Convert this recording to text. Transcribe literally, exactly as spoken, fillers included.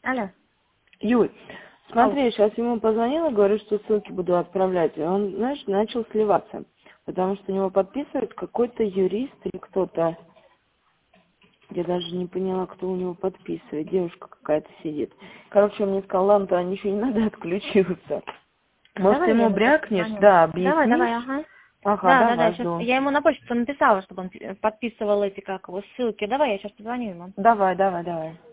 Алло. Юль, смотри, сейчас ему позвонила, говорю, что ссылки буду отправлять. И он, знаешь, начал сливаться. Потому что у него подписывает какой-то юрист или кто-то. Я даже не поняла, кто у него подписывает. Девушка какая-то сидит. Короче, он мне сказал, ладно, ничего не надо, отключился. Может, Давай ты я ему ему сейчас брякнешь? позвоню. Да, объяснишь? Давай, давай, ага. Ага, Да, да, да, давай, сейчас жду. я ему на почту написала, чтобы он подписывал эти, как его, ссылки. Давай, я сейчас позвоню ему. Давай, давай, давай.